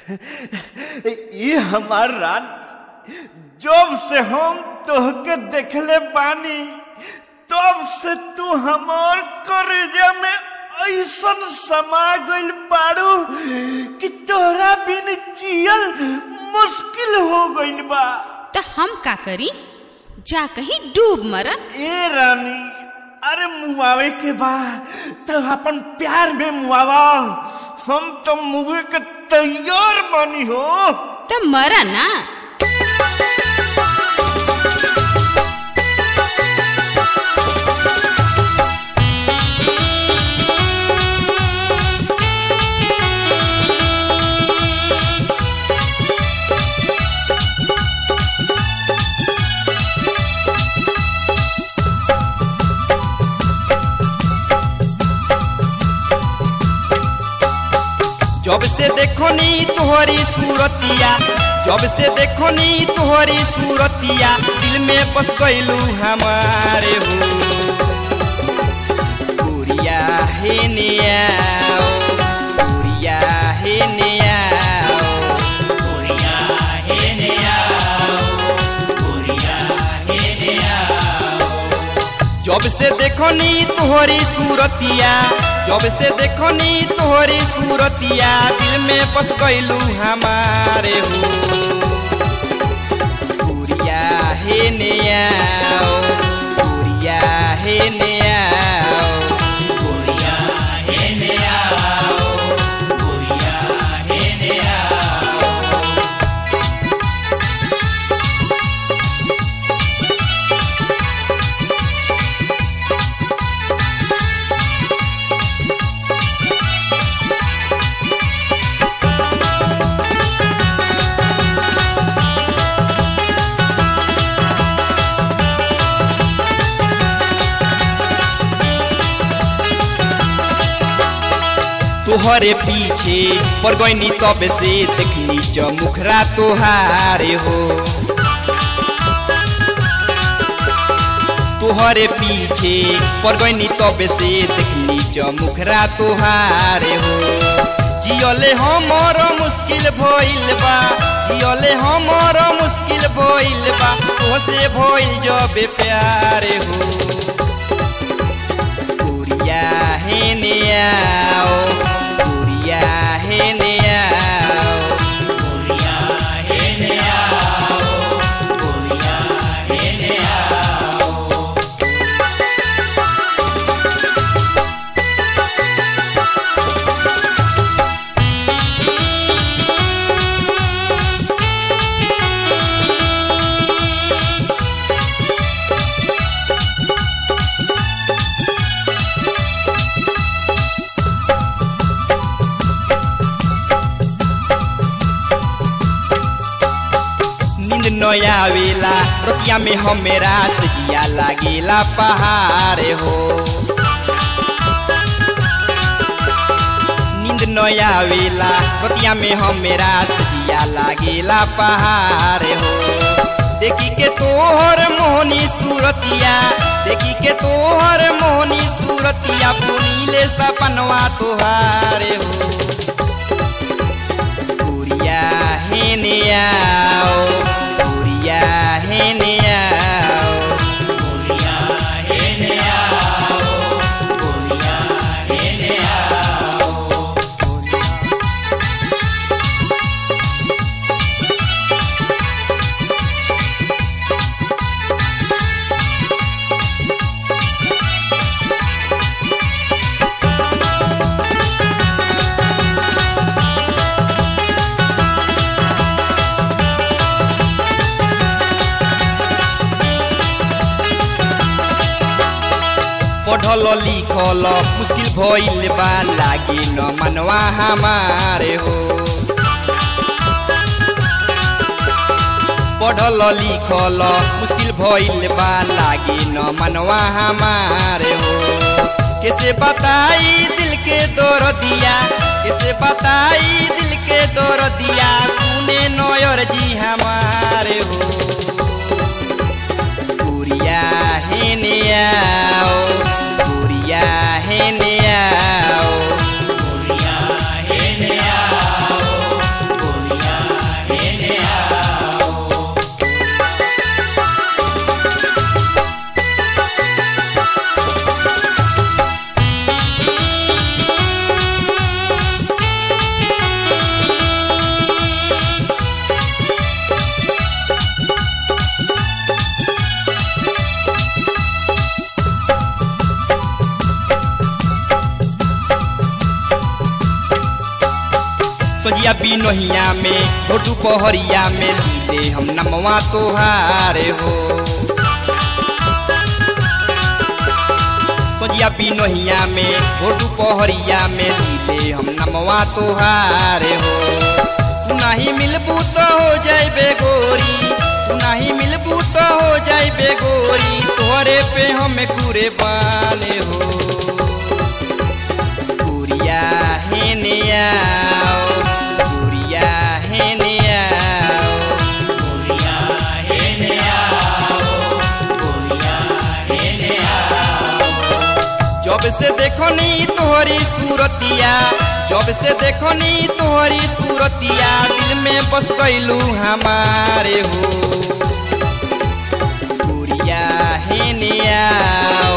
ये हमार रानी जब से हम तोहके देखले बानी तब से तू हमार करेजा में ऐसन समा गइल बारू कि तोहरा बिन जियल मुश्किल हो गइल बा। तो हम का करी? जा कहीं डूब मरा। ए रानी, अरे मुआवे के बा तो अपन प्यार में मुआवा। हम तो मुए के तैयार बानी हो। तो मरा ना। जब से देखो नी तुहरी सूरतिया, जब से देखो नी तुहरी सूरतिया, दिल में बस गइलू हमारे हो। गुड़िया हे निया, गुड़िया हे निया, गुड़िया हे निया, गुड़िया हे निया। जब से देखो नी तुहरी सूरतिया, जब से देखो नी तोहरी सूरतिया, दिल में बस गइलू हमारे हो। गुड़िया हे निया, गुड़िया हे निया, गुड़िया हे निया, गुड़िया हे निया। तोहरे पीछे पर गईनी तब से देखनी मुखरा तोहारे हो। तोहरे पीछे पर गईनी तब से देखनी मुखरा तोहारे हो। जियले हमर मुश्किल भइल बा, जियले हमर मुश्किल भइल बा, तोहसे भइल जबे प्यारे हो। गुड़िया हे निया, गुड़िया हे निया, गुड़िया हे निया, गुड़िया हे निया। नया वेला रोटिया में हमेरा सजिया लागेला पहाड़ हो। नींद नया वेला रोटिया में हमेरा सजिया लागेला पहाड़ हो। देखी के तोहर मोहनी सूरतिया, देखी के तोहर मोहनी सूरतिया, पुनीले सपनवा तोहारे हो। गुड़िया हे निया, गुड़िया हे निया, गुड़िया हे निया, गुड़िया हे निया। पढ़ल लिखल मुश्किल भइल बा, लागे न मनवा हमारे हो। पढ़ल लिखल मुश्किल भइल बा, लागे न मनवा हमारे हो। कैसे बताई दिल के दर्दिया, कैसे बताई दिल के दर्दिया, सुने नयर जी हमारे हो। गुड़िया हे निया, गुड़िया हे निया, गुड़िया हे निया, सजिया बिनोहिया में हो दुपहरिया में लीले हम नमवा तोहारे हो सजिया बिनोहिया में हो दुपहरिया में लीले हम नमवा तोहारे हो तू नहीं मिलबू तो हो जाइबे गोरी तू नहीं मिलबू तो हो जाइबे गोरी तोहरे पे हमें कुरे बाने हो गुरिया हेने आओ गुरिया हेने आओ गुरिया हेने आओ गुरिया हेने आओ जब से देखो नी तोहरी सूरतिया जब से देखो नी तोहरी सूरतिया दिल में बस गइलू हमारे हो गुरिया हेने आओ